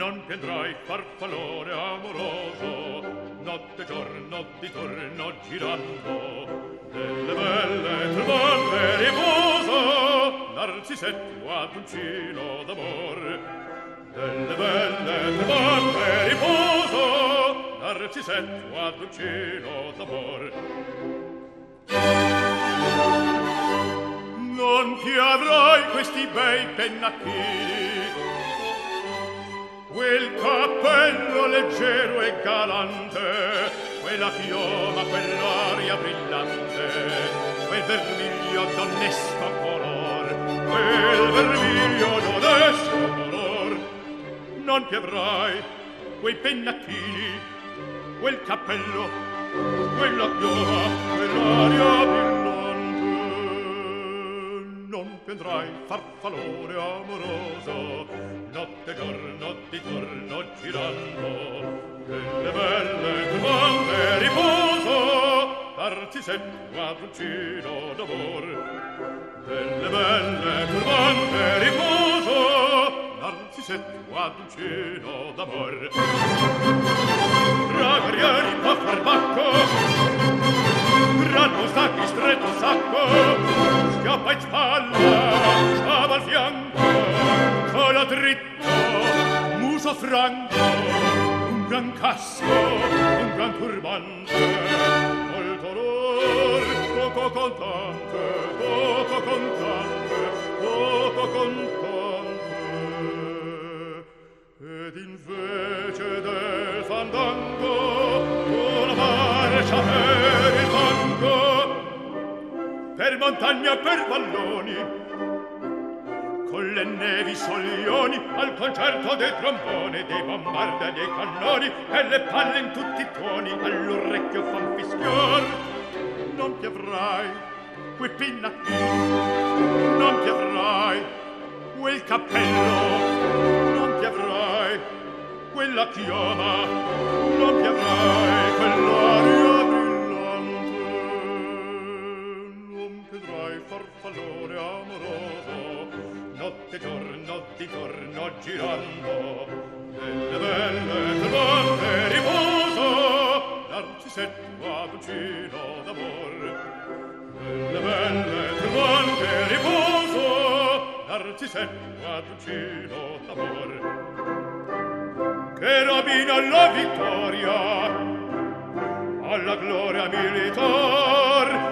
non piangrai farfallone amoroso, notte e giorno di torno girando, delle belle trovate riposo, narcisetto aduncino d'amor. Delle belle trovate riposo, narcisetto aduncino d'amor. Non ti avrai questi bei pennacchini, quel cappello leggero e galante, quella chioma, quell'aria brillante, quel vermiglio d'onesto color, quel vermiglio d'onesto color. Non ti avrai quei pennacchini, quel cappello, quella chioma, quell'aria brillante. Non piangrai farfallone amoroso, notte e giorno di torno girando, delle belle turbante riposo, narcisetto aduncino d'amor. Delle belle turbante riposo, narcisetto aduncino d'amor. Tra guerrieri può far bacco, grano sacchi stretto sacco, schioppa in spalla, schiava al fianco, collo dritto, muso franco, un gran casco, un gran turbante, molto onor, poco contante, poco contante, poco contante. Ed invece del fandango una marcia per il fango, per montagna, per valloni, con le nevi soglioni, al concerto dei tromboni, dei bombardi e dei cannoni, e le palle in tutti i tuoni, all'orecchio fan fischior. Non ti avrai quei pennacchini, non ti avrai quel cappello, non ti avrai quella chioma, non ti avrai quell'aria brillante. Non vedrai farfallone amoroso, notte e giorno di torno girando, delle belle turbante riposo, narcisetto aduncino d'amor. Delle belle turbante riposo, narcisetto aduncino d'amor. Che robina alla vittoria, alla gloria militar,